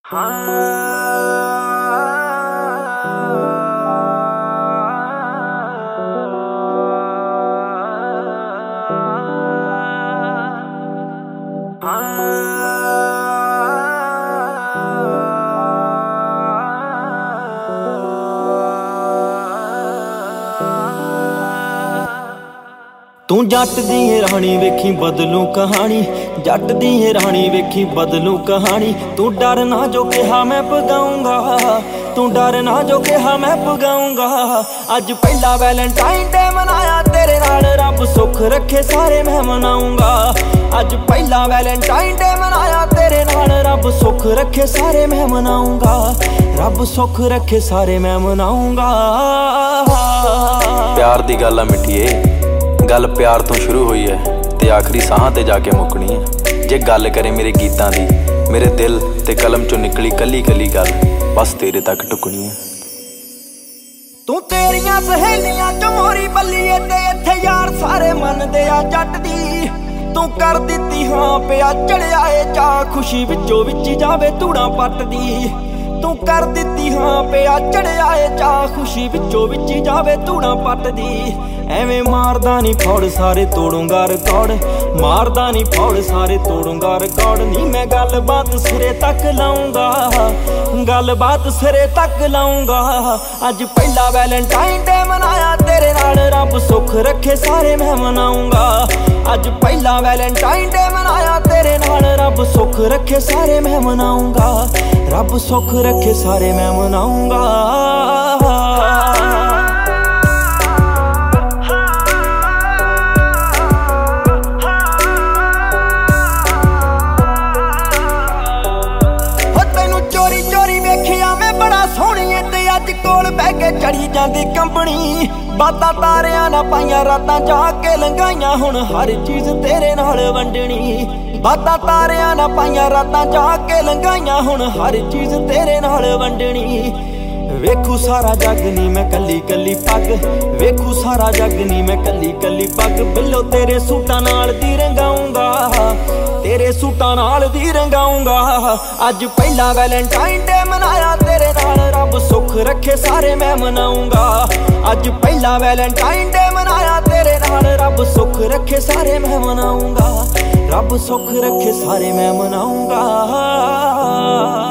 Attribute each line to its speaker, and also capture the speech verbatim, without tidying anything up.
Speaker 1: तू जट दी रानी वेखी बदलू कहानी, जट दी रानी वेखी बदलू कहानी। तू डर ना जो कहा मैं पगाऊंगा, तू डर ना जो कहा मैं पगाऊंगा। अज पहला वैलेंटाइन डे मनाया तेरे नाल, रब सुख रखे सारे मैं मनाऊंगा। अज पहला वैलेंटाइन डे मनाया तेरे नाल, रब सुख रखे सारे मैं मनाऊंगा। रब सुख रखे सारे मैं मनाऊंगा।
Speaker 2: प्यार दी गल आ मिठिए, गल प्यार तो शुरू हुई है ते आखिरी साहां ते जाके मुकनी है। जे गल करे मेरे गीतां दी, मेरे दिल ते कलम चों निकली कली कली गल बस तेरे तक टुकनी है।
Speaker 1: तू तेरियां सहेलियां च मोरी बल्लीए ते इत्थे यार सारे मनदे आ जट दी। तू कर दित्ती हां पिया चढ़िया ए चा, खुशी विचों विच जावे धूड़ां पटदी। तू कर दित्ती हां पिया चढ़िया ए चा, खुशी विचों विच जावे धूड़ां पटदी। एवें मारदा नी फौड़ सारे तोड़ूंगा रिकॉर्ड, मारदा नी फौड़ सारे तोड़ूंगा रिकॉर्ड। नी मैं गल बात सिरे तक लाऊंगा, गल बात सिरे तक लाऊंगा। अज पहला वैलेंटाइन डे मनाया तेरे नाल, रब सुख रखे सारे मैं मनाऊंगा। अज पहला वैलेंटाइन डे मनाया तेरे नाल, रब सुख रखे सारे मैं मनाऊंगा। रब सुख रखे सारे मैं मनाऊंगा। चढ़ी जाती कंपनी बातां तारियां ना पाइयां, रातां जाके लंघाइयां हुण हर चीज तेरे नाल वंडनी। बातां तारियां ना पाइयां, रातां जाके लंघाइयां हुण हर चीज तेरे नाल वंडनी। वेखू सारा जग नी मैं कली कली पग, वेखू सारा जग नी मैं कली कली पग। बिल्लो तेरे सूटां नाल दी रंगाऊंगा, तेरे सूटां नाल दी रंगाऊंगा। अज पहला वैलेंटाइन डे मनाया तेरे नाल, रब सुख रखे सारे मैं मनाऊंगा। अज पहला वैलेंटाइन डे मनाया तेरे नाल, रब सुख रखे सारे मैं मनाऊंगा। रब सुख रखे सारे मैं मनाऊंगा।